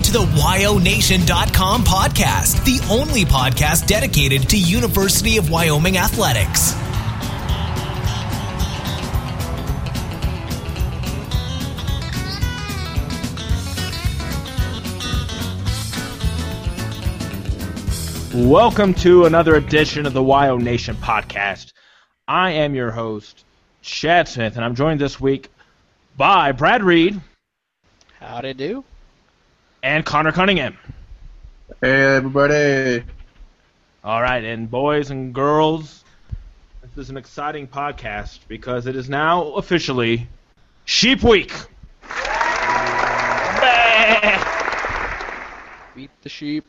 to the WyoNation.com podcast, the only podcast dedicated to University of Wyoming athletics. Welcome to another edition of the Wyo Nation podcast. I am your host, Chad Smith, and I'm joined this week by Brad Reed. Howdy do. And Connor Cunningham. Hey, everybody. All right, and boys and girls, this is an exciting podcast because it is now officially Sheep Week. Beat the sheep.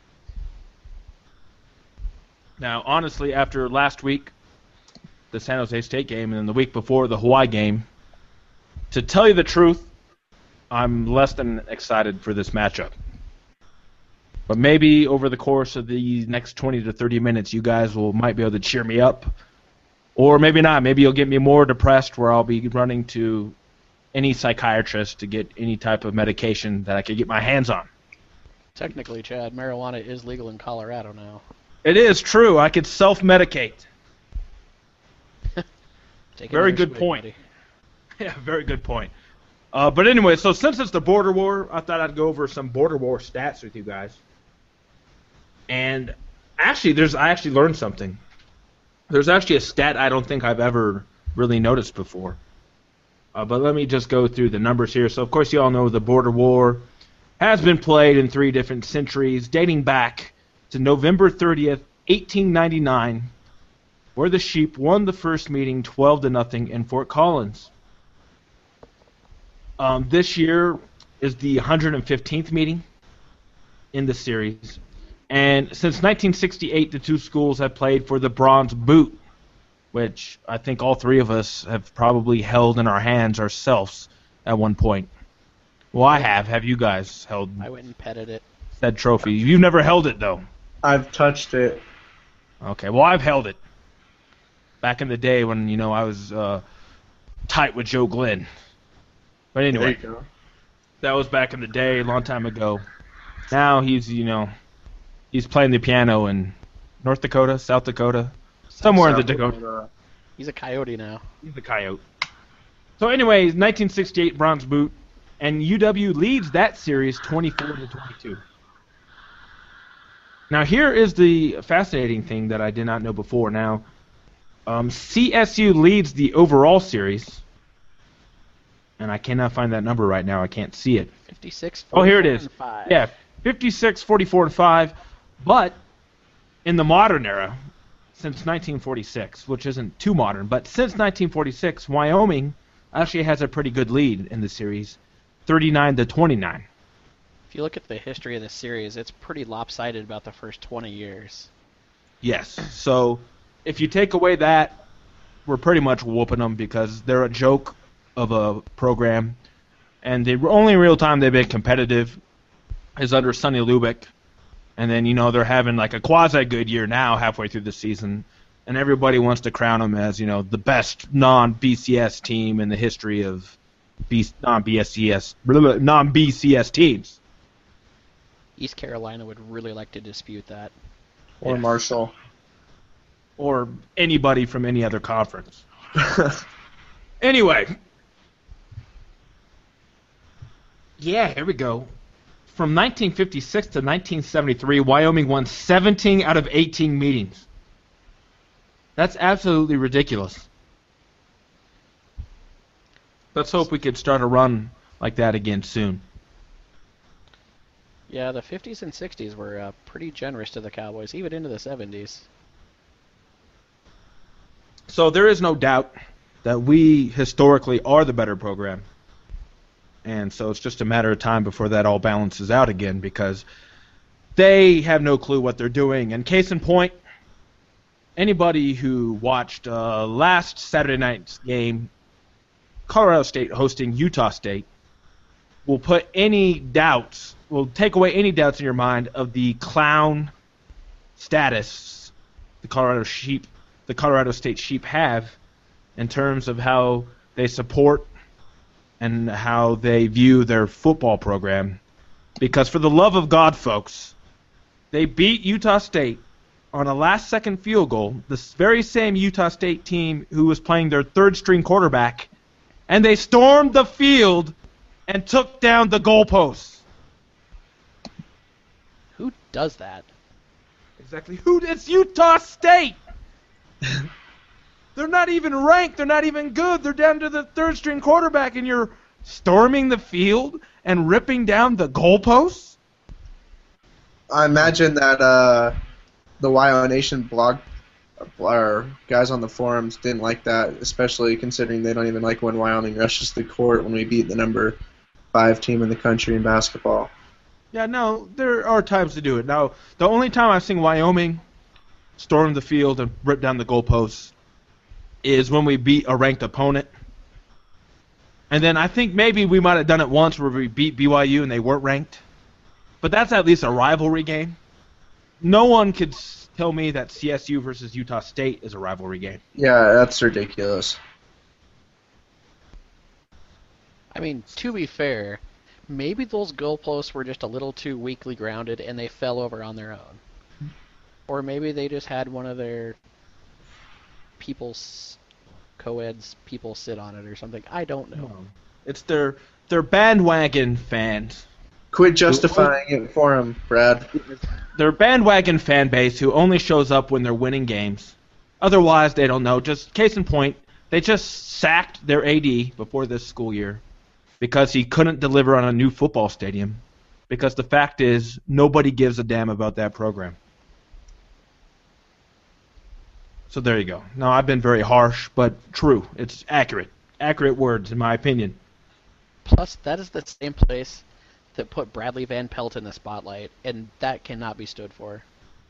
Now, honestly, after last week, the San Jose State game, and then the week before, the Hawaii game, to tell you the truth, I'm less than excited for this matchup. But maybe over the course of the next 20 to 30 minutes, you guys might be able to cheer me up. Or maybe not. Maybe you'll get me more depressed where I'll be running to any psychiatrist to get any type of medication that I could get my hands on. Technically, Chad, marijuana is legal in Colorado now. It is true. I could self-medicate. Very good point. Buddy. Yeah, very good point. But anyway, so since it's the border war, I thought I'd go over some border war stats with you guys. And actually, I actually learned something. There's actually a stat I don't think I've ever really noticed before. But let me just go through the numbers here. So, of course, you all know the border war has been played in 3 different centuries, dating back to November 30th, 1899, where the Sheep won the first meeting 12-0 in Fort Collins. This year is the 115th meeting in the series, and since 1968, the two schools have played for the Bronze Boot, which I think all 3 of us have probably held in our hands ourselves at one point. Well, I have. Have you guys held? I went and petted it. Said trophy. You've never held it, though. I've touched it. Okay, well, I've held it. Back in the day when, I was tight with Joe Glenn. But anyway, There you go. that was back in the day, a long time ago. Now he's playing the piano in North Dakota, South Dakota, somewhere in the Dakota. He's a coyote now. He's a coyote. So anyway, 1968 Bronze Boot, and UW leads that series 24-22. Now, here is the fascinating thing that I did not know before. Now, CSU leads the overall series, and I cannot find that number right now. I can't see it. 56, 44, Oh, here it is. and 5. Yeah, 56, 44, and 5. But in the modern era, since 1946, which isn't too modern, but since 1946, Wyoming actually has a pretty good lead in the series, 39-29. If you look at the history of this series, it's pretty lopsided about the first 20 years. Yes. So if you take away that, we're pretty much whooping them because they're a joke of a program. And the only real time they've been competitive is under Sonny Lubick. And then, they're having like a quasi-good year now halfway through the season. And everybody wants to crown them as, the best non-BCS team in the history of non-BCS teams. East Carolina would really like to dispute that. Or Yes. Marshall. Or anybody from any other conference. Anyway. Yeah, here we go. From 1956 to 1973, Wyoming won 17 out of 18 meetings. That's absolutely ridiculous. Let's hope we could start a run like that again soon. Yeah, the 50s and 60s were pretty generous to the Cowboys, even into the 70s. So there is no doubt that we historically are the better program. And so it's just a matter of time before that all balances out again because they have no clue what they're doing. And case in point, anybody who watched last Saturday night's game, Colorado State hosting Utah State, will take away any doubts in your mind of the clown status the Colorado State Sheep have in terms of how they support and how they view their football program Because for the love of God, folks, they beat Utah State on a last-second field goal, this very same Utah State team who was playing their third-string quarterback, and they stormed the field and took down the goalposts. Who does that? Exactly. It's Utah State! They're not even ranked. They're not even good. They're down to the third-string quarterback, and you're storming the field and ripping down the goalposts? I imagine that the WYO Nation blog or guys on the forums didn't like that, especially considering they don't even like when Wyoming rushes the court when we beat the number 5 team in the country in basketball. Yeah, no, there are times to do it. Now, the only time I've seen Wyoming storm the field and rip down the goalposts is when we beat a ranked opponent. And then I think maybe we might have done it once where we beat BYU and they weren't ranked. But that's at least a rivalry game. No one could tell me that CSU versus Utah State is a rivalry game. Yeah, that's ridiculous. I mean, to be fair, maybe those goalposts were just a little too weakly grounded and they fell over on their own. Or maybe they just had one of their co-eds people sit on it or something. I don't know. It's their bandwagon fans. Quit justifying it for them, Brad. Their bandwagon fan base who only shows up when they're winning games. Otherwise, they don't know. Just case in point, they just sacked their AD before this school year because he couldn't deliver on a new football stadium. Because the fact is, nobody gives a damn about that program. So there you go. Now, I've been very harsh, but true. It's accurate. Accurate words, in my opinion. Plus, that is the same place that put Bradley Van Pelt in the spotlight, and that cannot be stood for.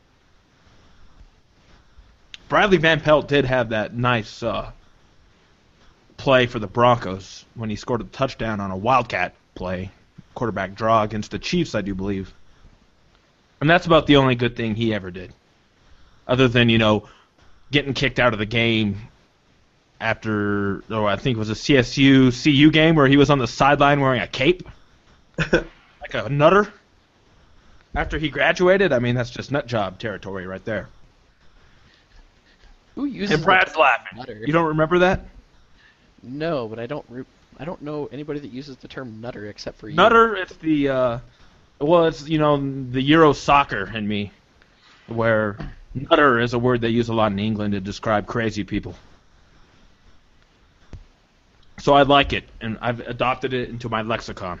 Bradley Van Pelt did have that nice play for the Broncos when he scored a touchdown on a Wildcat play, quarterback draw against the Chiefs, I do believe. And that's about the only good thing he ever did. Other than, getting kicked out of the game after, I think it was a CSU-CU game where he was on the sideline wearing a cape. Like a nutter. After he graduated, I mean, that's just nut job territory right there. Who uses And Brad's laughing. nutter? You don't remember that? No, but I don't know anybody that uses the term nutter except for you. Nutter, it's the, it's, the Euro soccer in me, where nutter is a word they use a lot in England to describe crazy people. So I like it, and I've adopted it into my lexicon.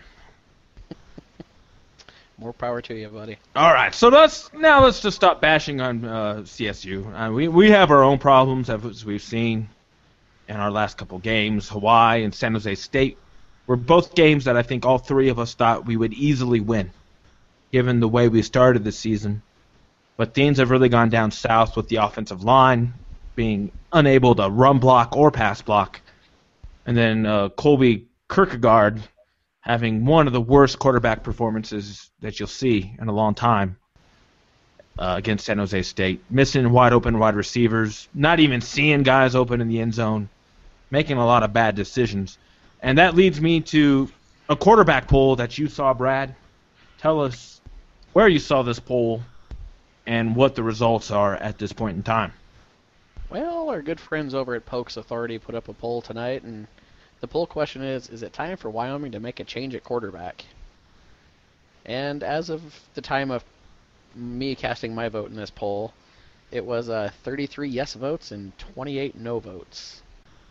More power to you, buddy. All right, so let's just stop bashing on CSU. We have our own problems, as we've seen in our last couple games. Hawaii and San Jose State were both games that I think all three of us thought we would easily win, given the way we started the season. But things have really gone down south with the offensive line being unable to run block or pass block. And then Colby Kierkegaard having one of the worst quarterback performances that you'll see in a long time against San Jose State. Missing wide-open wide receivers, not even seeing guys open in the end zone, making a lot of bad decisions. And that leads me to a quarterback poll that you saw, Brad. Tell us where you saw this poll and what the results are at this point in time. Well, our good friends over at Pokes Authority put up a poll tonight, and the poll question is it time for Wyoming to make a change at quarterback? And as of the time of me casting my vote in this poll, it was 33 yes votes and 28 no votes.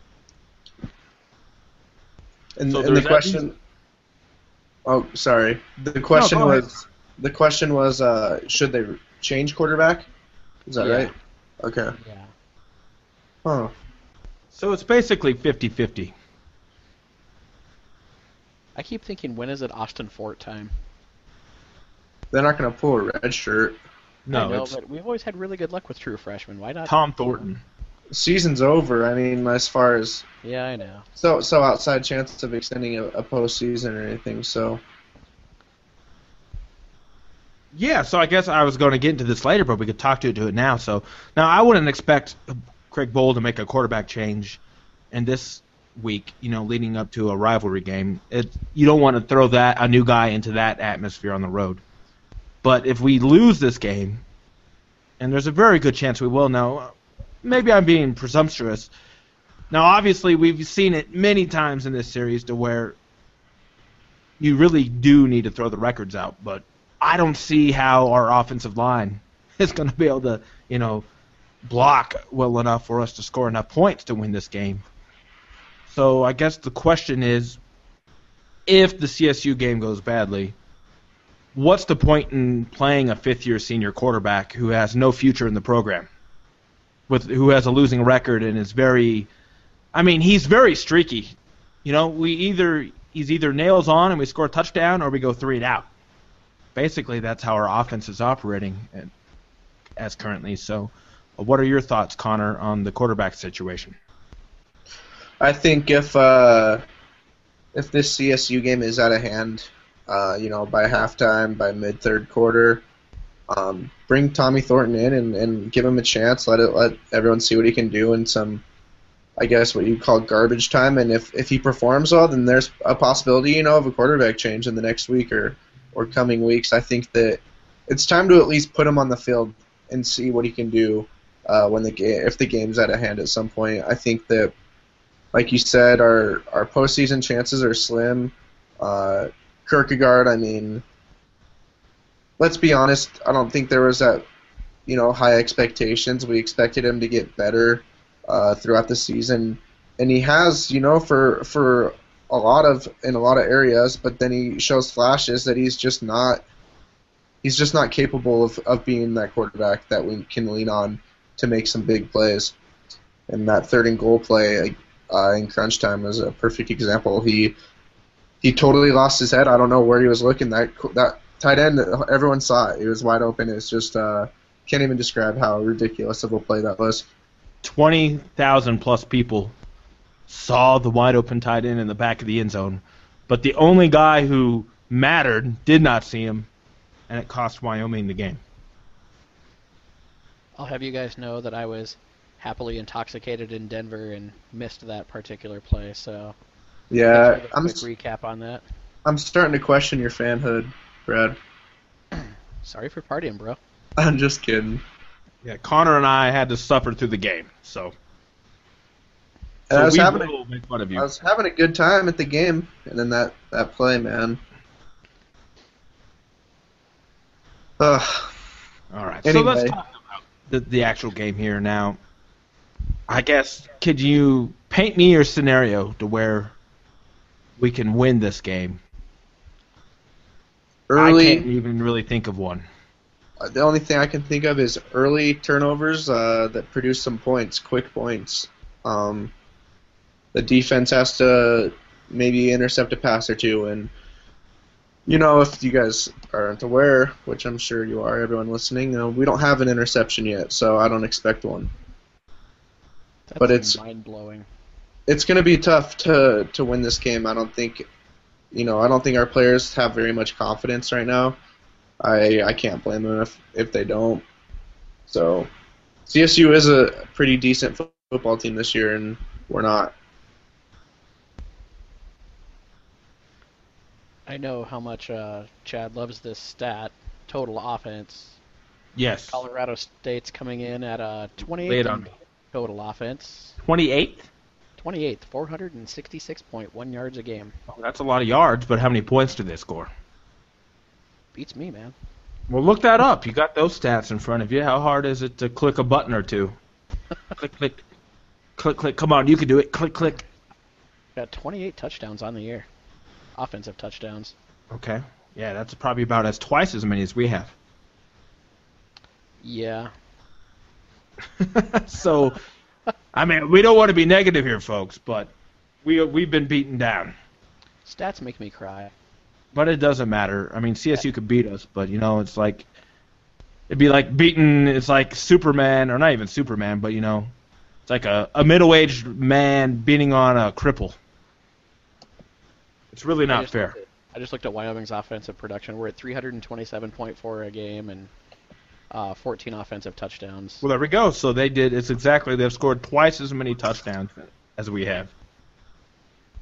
And, So and the there's question... Oh, sorry. The question go ahead. was, should they change quarterback? Is that Yeah. right? Okay. Yeah. Huh. So it's basically 50-50. I keep thinking, when is it Austin Fort time? They're not going to pull a red shirt. No, I know, it's but we've always had really good luck with true freshmen. Why not? Tom Thornton. Season's over. I mean, as far as Yeah, I know. so outside chances of extending a postseason or anything. So Yeah, so I guess I was going to get into this later, but we could talk to it now. So now I wouldn't expect Craig Bohl to make a quarterback change in this week, leading up to a rivalry game. You don't want to throw a new guy into that atmosphere on the road. But if we lose this game, and there's a very good chance we will now, maybe I'm being presumptuous. Now, obviously, we've seen it many times in this series to where you really do need to throw the records out, but I don't see how our offensive line is going to be able to, block well enough for us to score enough points to win this game. So I guess the question is, if the CSU game goes badly, what's the point in playing a fifth-year senior quarterback who has no future in the program, who has a losing record and is he's very streaky. He's either nails on and we score a touchdown, or we go 3 and out. Basically, that's how our offense is operating as currently. So, what are your thoughts, Connor, on the quarterback situation? I think if this CSU game is out of hand, by halftime, by mid-third quarter, bring Tommy Thornton in and give him a chance. Let everyone see what he can do in some, I guess, what you call garbage time. And if he performs well, then there's a possibility, of a quarterback change in the next week or coming weeks. I think that it's time to at least put him on the field and see what he can do if the game's out of hand at some point. I think that, like you said, our postseason chances are slim. Kierkegaard, let's be honest, I don't think there was that, high expectations. We expected him to get better throughout the season, and he has, for in a lot of areas, but then he shows flashes that he's just not capable of being that quarterback that we can lean on to make some big plays. And that 3rd and goal play in crunch time is a perfect example. He totally lost his head. I don't know where he was looking. That tight end, everyone saw it. He was wide open. It's just can't even describe how ridiculous of a play that was. 20,000 plus people saw the wide open tight end in the back of the end zone, but the only guy who mattered did not see him, and it cost Wyoming the game. I'll have you guys know that I was happily intoxicated in Denver and missed that particular play, so yeah, I'm quick recap on that. I'm starting to question your fanhood, Brad. Sorry for partying, bro. I'm just kidding. Yeah, Connor and I had to suffer through the game, so I was make fun of you. I was having a good time at the game, and then that play, man. Ugh. All right, anyway. So let's talk about the actual game here now. I guess, could you paint me your scenario to where we can win this game? I can't even really think of one. The only thing I can think of is early turnovers that produce some points, quick points. The defense has to maybe intercept a pass or two. And, if you guys aren't aware, which I'm sure you are, everyone listening, we don't have an interception yet, so I don't expect one. But it's mind-blowing. It's going to be tough to win this game. I don't think our players have very much confidence right now. I can't blame them if they don't. So CSU is a pretty decent football team this year, and we're not. I know how much Chad loves this stat, total offense. Yes. Colorado State's coming in at 28th total offense. 28th? 28th, 466.1 yards a game. Oh, that's a lot of yards, but how many points do they score? Beats me, man. Well, look that up. You got those stats in front of you. How hard is it to click a button or two? Click, click. Click, click. Come on, you can do it. Click, click. Got 28 touchdowns on the year. Offensive touchdowns. Okay. Yeah, that's probably about twice as many as we have. Yeah. So, we don't want to be negative here, folks, but we've been beaten down. Stats make me cry. But it doesn't matter. CSU could beat us, but, it's like... It'd be like beating... It's like Superman, or not even Superman, but, it's like a middle-aged man beating on a cripple. It's really not fair. I just looked at Wyoming's offensive production. We're at 327.4 a game and 14 offensive touchdowns. Well, there we go. So they've scored twice as many touchdowns as we have.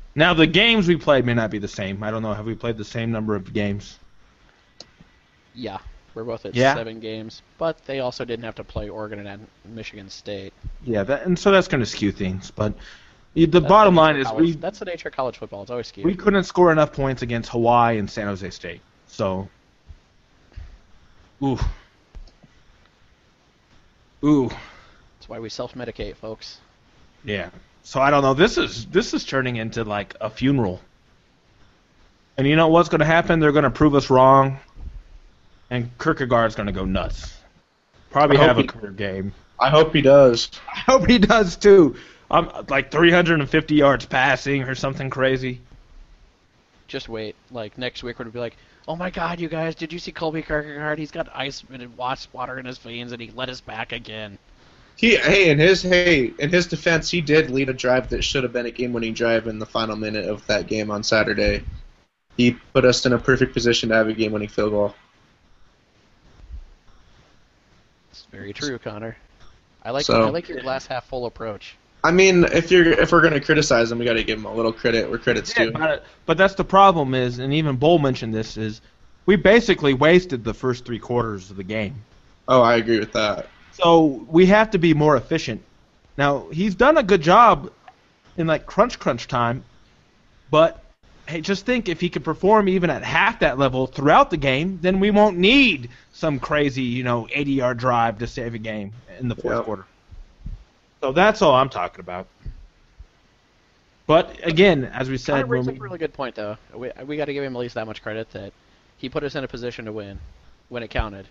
Now, the games we played may not be the same. I don't know. Have we played the same number of games? Yeah, we're both at Yeah? 7 games, but they also didn't have to play Oregon and Michigan State. Yeah, and so that's going to skew things. But the bottom line is that's the nature of college football. It's always skewed. we couldn't score enough points against Hawaii and San Jose State. So, ooh. That's why we self-medicate, folks. Yeah. So I don't know. This is turning into like a funeral. And you know what's going to happen? They're going to prove us wrong, and Kierkegaard's going to go nuts. Probably have a career game. I hope he does. I hope he does too. Like 350 yards passing or something crazy. Just wait. Like next week, we're gonna be like, "Oh my God, you guys! Did you see Colby Kierkegaard? He's got ice and water in his veins, and he let us back again." In his defense, he did lead a drive that should have been a game-winning drive in the final minute of that game on Saturday. He put us in a perfect position to have a game-winning field goal. It's very true, Connor. I like your glass half full approach. I mean, if we're gonna criticize him, we got to give him a little credit where credit's due. But that's the problem is, and even Bull mentioned this, is we basically wasted the first 3 quarters of the game. Oh, I agree with that. So we have to be more efficient. Now, he's done a good job in like crunch time, but hey, just think if he could perform even at half that level throughout the game, then we won't need some crazy, 80-yard drive to save a game in the fourth quarter. So that's all I'm talking about. But again, as we said, Connor brings up a really good point, though. We got to give him at least that much credit that he put us in a position to win when it counted.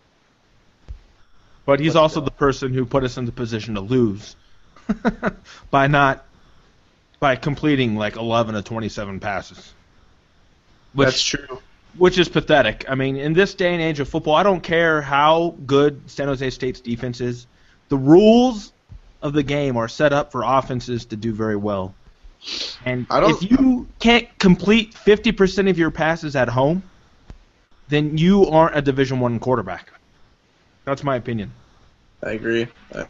But he's also the person who put us in the position to lose by completing like 11 of 27 passes. That's true. Which is pathetic. I mean, in this day and age of football, I don't care how good San Jose State's defense is. The rules of the game are set up for offenses to do very well. And if you can't complete 50% of your passes at home, then you aren't a Division I quarterback. That's my opinion. I agree.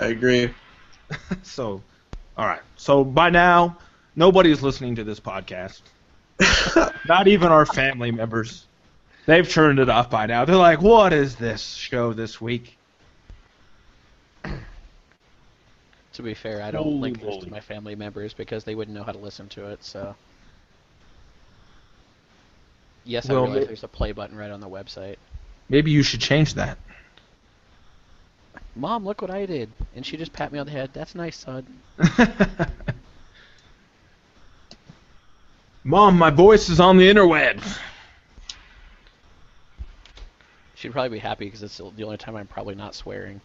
So, all right. So by now, nobody's listening to this podcast. Not even our family members. They've turned it off by now. They're like, what is this show this week? To be fair, I don't link this to my family members because they wouldn't know how to listen to it, so... Yes, I realize there's a play button right on the website. Maybe you should change that. Mom, look what I did. And she just pat me on the head. That's nice, son. Mom, my voice is on the interwebs. She'd probably be happy because it's the only time I'm probably not swearing.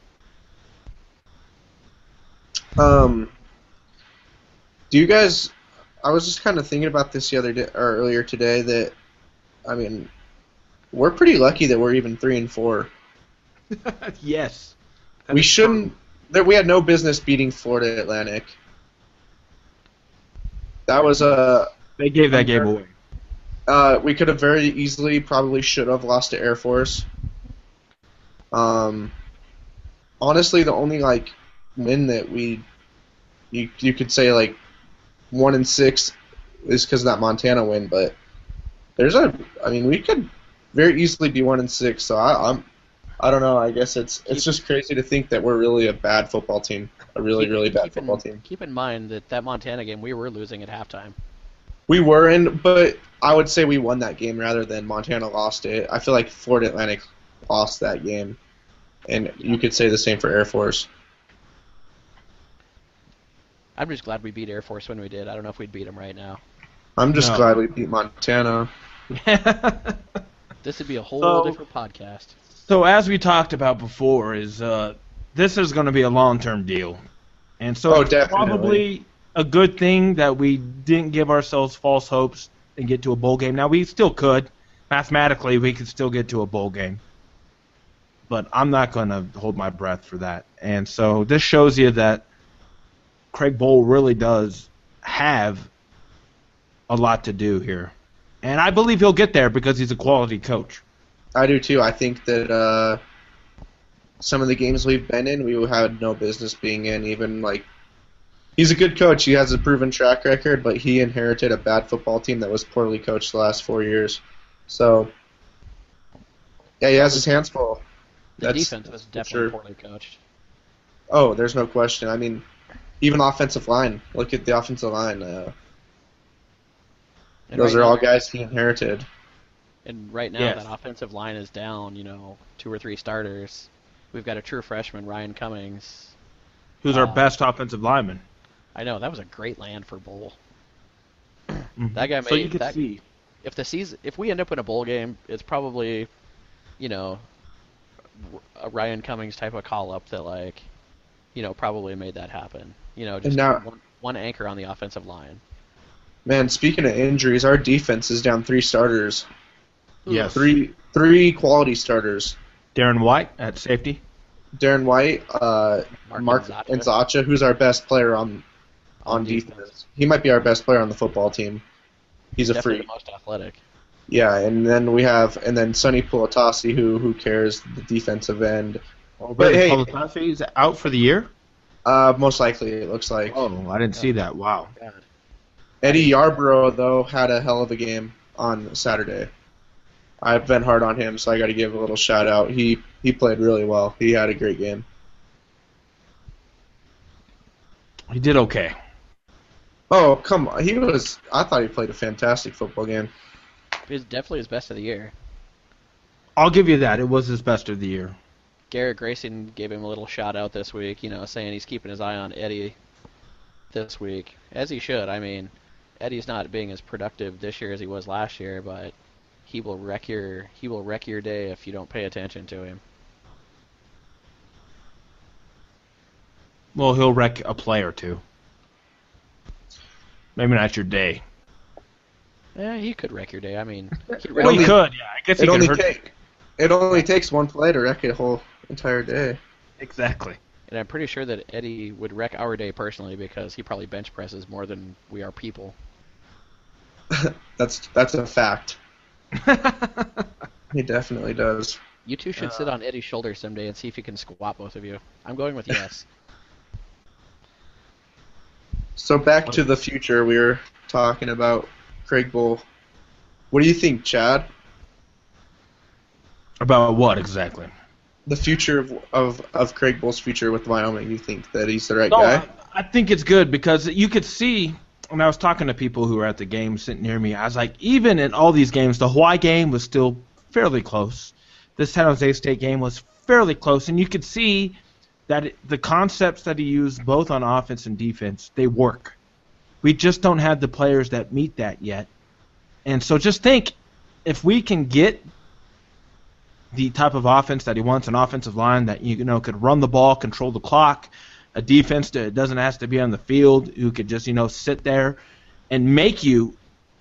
Do you guys... I was just kind of thinking about this earlier today that, I mean, we're pretty lucky that we're even 3-4. Yes. We shouldn't... We had no business beating Florida Atlantic. That was a... They gave that game away. We could have very easily, probably should have lost to Air Force. Honestly, the only, win that you could say, 1-6 is because of that Montana win, but we could very easily be 1-6, so I don't know. I guess it's just crazy to think that we're really a bad football team, a really bad football team. Keep in mind that Montana game we were losing at halftime. We were but I would say we won that game rather than Montana lost it. I feel like Florida Atlantic lost that game, and you could say the same for Air Force. I'm just glad we beat Air Force when we did. I don't know if we'd beat them right now. I'm just glad we beat Montana. This would be a whole different podcast. So as we talked about before, this is going to be a long-term deal, and so it's probably a good thing that we didn't give ourselves false hopes and get to a bowl game. Now we still could, mathematically, we could still get to a bowl game, but I'm not going to hold my breath for that. And so this shows you that Craig Bohl really does have a lot to do here, and I believe he'll get there because he's a quality coach. I do too. I think that some of the games we've been in, we had no business being in. Even He's a good coach. He has a proven track record, but he inherited a bad football team that was poorly coached the last 4 years. So, yeah, he has his hands full. The defense was definitely poorly coached. Oh, there's no question. I mean, even offensive line. Look at the offensive line. Those are all guys he inherited. And right now, that offensive line is down, 2 or 3 starters. We've got a true freshman, Ryan Cummings. Who's our best offensive lineman. I know, that was a great land for bowl. That guy made... So you can see. If we end up in a bowl game, it's probably, a Ryan Cummings type of call-up that, probably made that happen. Just one anchor on the offensive line. Man, speaking of injuries, our defense is down 3 starters. Yes. Three quality starters. Darren White at safety. Darren White, Mark Nzacha, who's our best player on defense. He might be our best player on the football team. He's definitely a freak. The most athletic. Yeah, and then Sonny Pulatasi, who cares, the defensive end. But hey, Pulatasi is out for the year? Most likely, it looks like. Oh, I didn't see that. Wow. God. Eddie Yarborough, though, had a hell of a game on Saturday. I've been hard on him, so I got to give a little shout out. He played really well. He had a great game. He did okay. Oh, come on. I thought he played a fantastic football game. It was definitely his best of the year. I'll give you that. It was his best of the year. Garrett Grayson gave him a little shout out this week, saying he's keeping his eye on Eddie this week, as he should. I mean, Eddie's not being as productive this year as he was last year, but he will wreck your day if you don't pay attention to him. Well, he'll wreck a play or two. Maybe not your day. Yeah, he could wreck your day. I mean, he could. Yeah, I guess he could hurt. It only takes one play to wreck a whole entire day. Exactly. And I'm pretty sure that Eddie would wreck our day personally because he probably bench presses more than we are people. That's a fact. He definitely does. You two should sit on Eddie's shoulder someday and see if he can squat both of you. I'm going with yes. So back to the future, we were talking about Craig Bowl. What do you think, Chad? About what exactly? The future of Craig Bowl's future with Wyoming. You think that he's the right guy? I think it's good because you could see, when I was talking to people who were at the game sitting near me, I was like, even in all these games, the Hawaii game was still fairly close. The San Jose State game was fairly close, and you could see that the concepts that he used both on offense and defense, they work. We just don't have the players that meet that yet. And so just think, if we can get the type of offense that he wants, an offensive line that could run the ball, control the clock, a defense that doesn't have to be on the field, who could just sit there and make you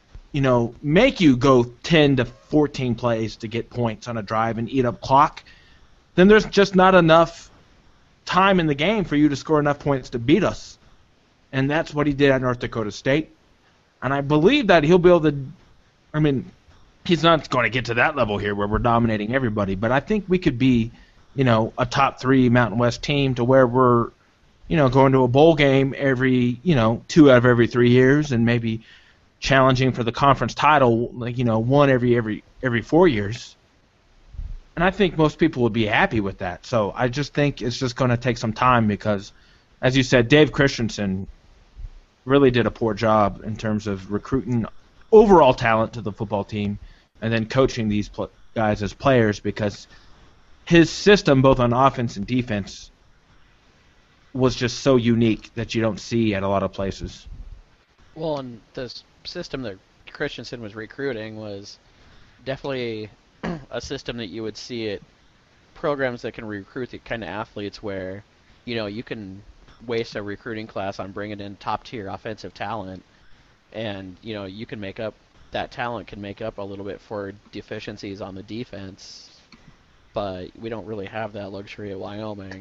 go 10 to 14 plays to get points on a drive and eat up clock, then there's just not enough time in the game for you to score enough points to beat us. And that's what he did at North Dakota State. And I believe that he'll be able to, he's not going to get to that level here where we're dominating everybody, but I think we could be, a top 3 Mountain West team to where we're, going to a bowl game every, 2 out of every 3 years and maybe challenging for the conference title, one every 4 years. And I think most people would be happy with that. So I just think it's just going to take some time because, as you said, Dave Christensen really did a poor job in terms of recruiting overall talent to the football team and then coaching these guys as players because his system, both on offense and defense, was just so unique that you don't see at a lot of places. Well, and the system that Christensen was recruiting was definitely a system that you would see at programs that can recruit the kind of athletes where, you can waste a recruiting class on bringing in top-tier offensive talent, and, you can make up, that talent can make up a little bit for deficiencies on the defense, but we don't really have that luxury at Wyoming.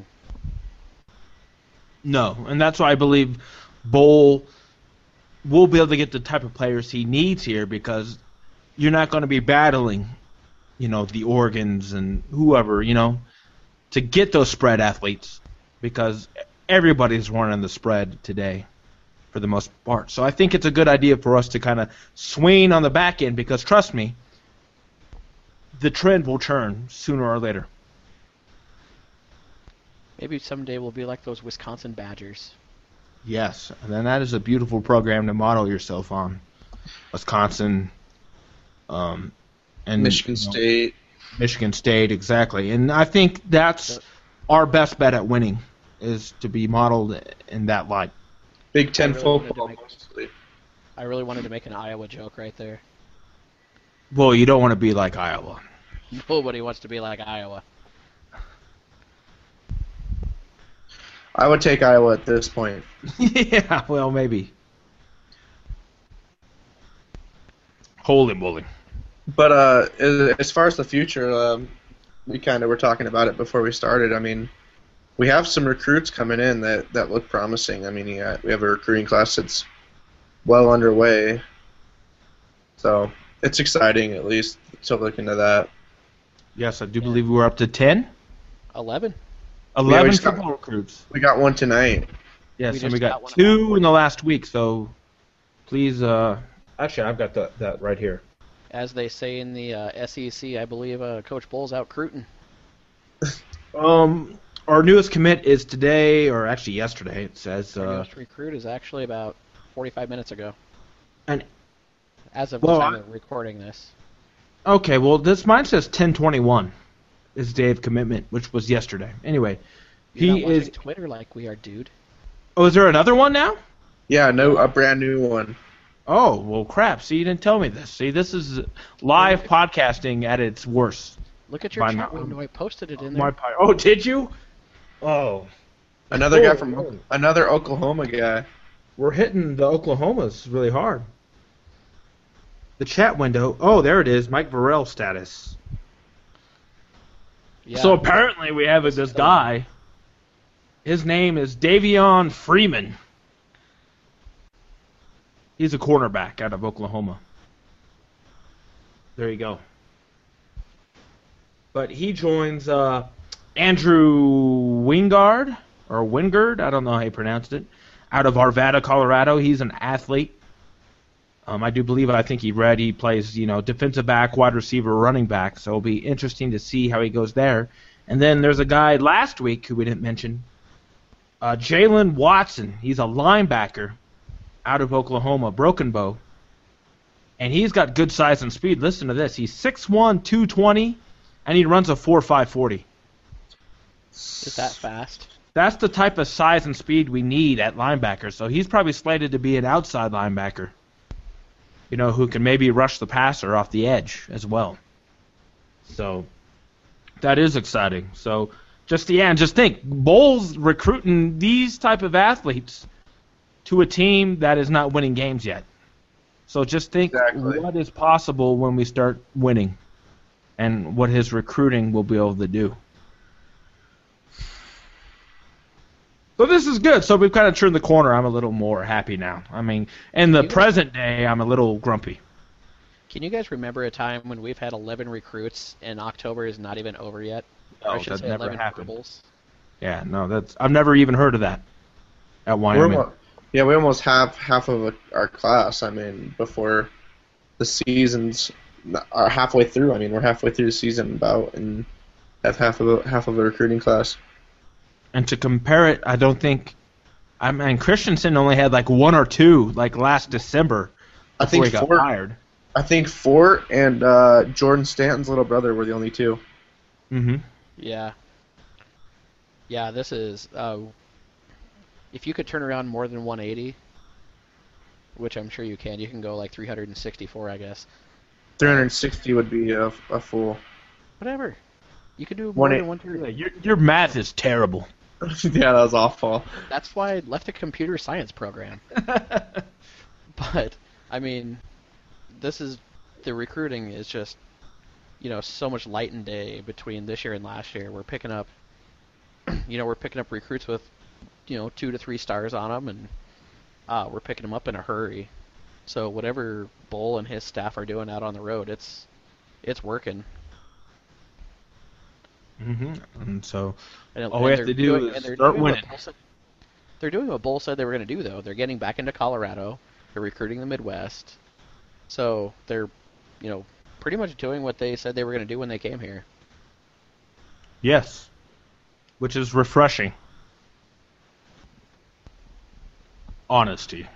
No, and that's why I believe Bowl will be able to get the type of players he needs here because you're not going to be battling, the Oregons and whoever, to get those spread athletes because everybody's running the spread today. for the most part. So I think it's a good idea for us to kind of swing on the back end because, trust me, the trend will turn sooner or later. Maybe someday we'll be like those Wisconsin Badgers. Yes, and then that is a beautiful program to model yourself on. Wisconsin, and Michigan State. Michigan State, exactly. And I think that's our best bet at winning, is to be modeled in that light. Big Ten football. I really wanted to make an Iowa joke right there. Well, you don't want to be like Iowa. Nobody wants to be like Iowa. I would take Iowa at this point. Yeah, well, maybe. Holy moly. But as far as the future, we kind of were talking about it before we started. I mean, we have some recruits coming in that look promising. I mean, we have a recruiting class that's well underway. So it's exciting, at least, to look into that. Yes, I do believe we're up to 10? 11. 11 Yeah, football recruits. We got one tonight. Yes, We and we just got got one 2 in the last week, so please, actually, I've got that right here. As they say in the SEC, I believe Coach Bull's out recruiting. Our newest commit is today, or actually yesterday, it says. Our newest recruit is actually about 45 minutes ago. And as of well, the time of recording this. Okay, well, mine says 10/21 is the day of commitment, which was yesterday. Anyway, You're he not watching is. Twitter like we are, dude. Oh, is there another one now? Yeah, a brand new one. Oh, well, crap. See, you didn't tell me this. See, this is live podcasting at its worst. Look at your By chat my- window. I posted it in there. Oh, did you? Oh. Another guy Oh, from oh. another Oklahoma guy. We're hitting the Oklahomas really hard. The chat window. Oh, there it is. Mike Burrell status. Yeah. So apparently we have this guy. His name is Davion Freeman. He's a cornerback out of Oklahoma. There you go. But he joins Andrew Wingard, I don't know how you pronounced it, out of Arvada, Colorado. He's an athlete. I think he plays, defensive back, wide receiver, running back. So it'll be interesting to see how he goes there. And then there's a guy last week who we didn't mention, Jalen Watson. He's a linebacker out of Oklahoma, Broken Bow. And he's got good size and speed. Listen to this. He's 6'1", 220, and he runs a 4.5 40. Is that fast? That's the type of size and speed we need at linebacker. So he's probably slated to be an outside linebacker, who can maybe rush the passer off the edge as well. So that is exciting. So just think, Bowles recruiting these type of athletes to a team that is not winning games yet. So just think what is possible when we start winning and what his recruiting will be able to do. So this is good. So we've kind of turned the corner. I'm a little more happy now. I mean, in the present day, I'm a little grumpy. Can you guys remember a time when we've had 11 recruits and October is not even over yet? No, Or I should that say never 11 happened. dribbles. Yeah, no, I've never even heard of that at Wyoming. We almost have half of our class. I mean, before the seasons are halfway through. I mean, we're halfway through the season about, and have half of a recruiting class. And to compare it, I don't think. Christensen only had like 1 or 2 like last December before he got fired. I think Fort and Jordan Stanton's little brother were the only 2. Mm-hmm. Yeah. Yeah, this is... if you could turn around more than 180, which I'm sure you can go like 364, I guess. 360 would be a full. Whatever. You could do more than 130. Your math is terrible. Yeah, that was awful. That's why I left a computer science program. But, I mean, the recruiting is just, so much light and day between this year and last year. We're picking up, recruits with, 2 to 3 stars on them, and we're picking them up in a hurry. So whatever Bull and his staff are doing out on the road, it's working. Mm-hmm. And so And all we have to do is start winning. They're doing what Bull said they were going to do, though. They're getting back into Colorado. They're recruiting the Midwest. So they're, pretty much doing what they said they were going to do when they came here. Yes. Which is refreshing. Honesty.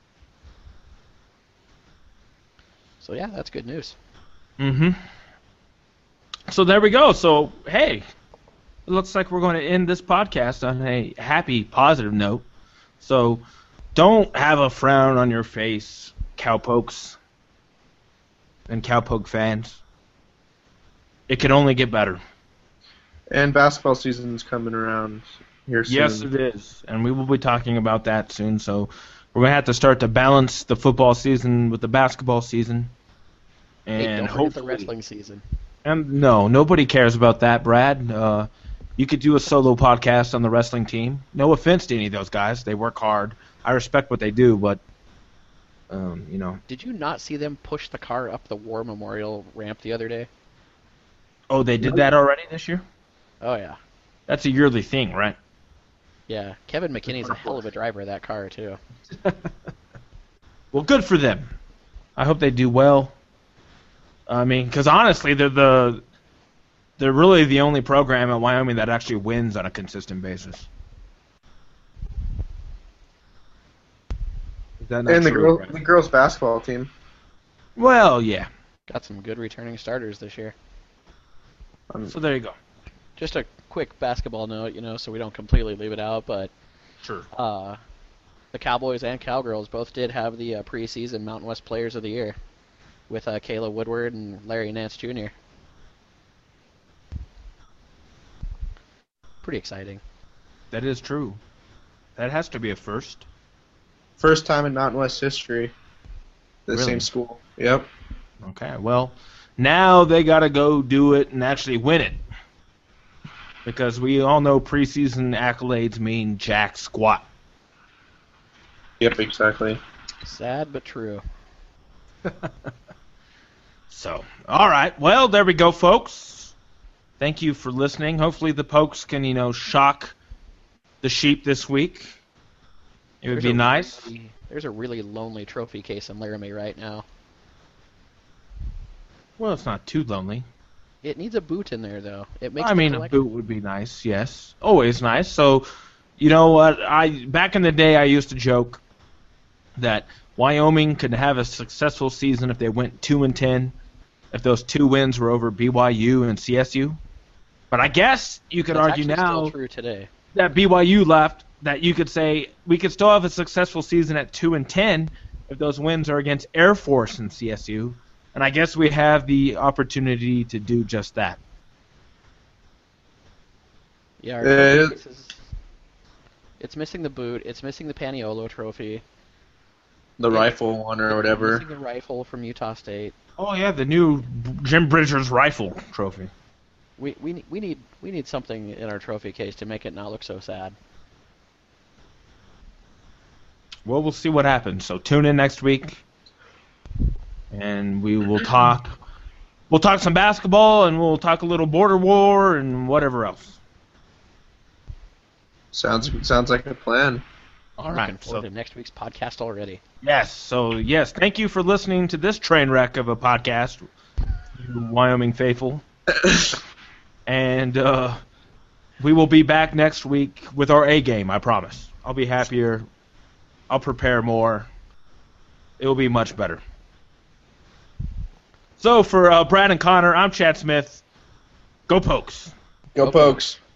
So yeah, that's good news. Mm-hmm. So there we go. So, hey, it looks like we're going to end this podcast on a happy, positive note. So don't have a frown on your face, Cowpokes and Cowpoke fans. It can only get better. And basketball season's coming around here soon. Yes, it is. And we will be talking about that soon. So we're going to have to start to balance the football season with the basketball season. And Hey, don't forget hopefully the wrestling season. And no, nobody cares about that, Brad. You could do a solo podcast on the wrestling team. No offense to any of those guys. They work hard. I respect what they do, but, Did you not see them push the car up the War Memorial ramp the other day? Oh, they did that already this year? Oh, yeah. That's a yearly thing, right? Yeah, Kevin McKinney's a hell of a driver of that car, too. Well, good for them. I hope they do well. I mean, because honestly, they're really the only program in Wyoming that actually wins on a consistent basis. Is that not And true, the girls basketball team. Well, yeah. Got some good returning starters this year. So there you go. Just a quick basketball note, so we don't completely leave it out, but Sure. the Cowboys and Cowgirls both did have the preseason Mountain West Players of the Year with Kayla Woodward and Larry Nance Jr. Pretty exciting. That is true. That has to be a first. First time in Mountain West history. The Really? same school. Yep. Okay, well, now they got to go do it and actually win it. Because we all know preseason accolades mean jack squat. Yep, exactly. Sad but true. So, all right. Well, there we go, folks. Thank you for listening. Hopefully the Pokes can, shock the sheep this week. It would be nice. There's a really lonely trophy case in Laramie right now. Well, it's not too lonely. It needs a boot in there, though. It makes I mean, a boot would be nice, yes. Always nice. So, you know what? Back in the day, I used to joke that Wyoming could have a successful season if they went 2-10, if those 2 wins were over BYU and CSU. But I guess you could argue actually now still true today. that BYU left, that you could say we could still have a successful season at 2-10 if those wins are against Air Force and CSU. And I guess we have the opportunity to do just that. Yeah, our trophy case is, it's missing the boot. It's missing the Paniolo trophy. The rifle one or whatever. It's missing the rifle from Utah State. Oh yeah, the new Jim Bridgers rifle trophy. We need something in our trophy case to make it not look so sad. Well, we'll see what happens. So tune in next week, and we will talk. We'll talk some basketball, and we'll talk a little border war and whatever else. Sounds like a plan. All Looking right. forward So to next week's podcast already. yes. So yes. Thank you for listening to this train wreck of a podcast, you Wyoming faithful. And we will be back next week with our A game. I promise. I'll be happier. I'll prepare more. It will be much better. So for Brad and Connor, I'm Chad Smith. Go Pokes. Go Pokes.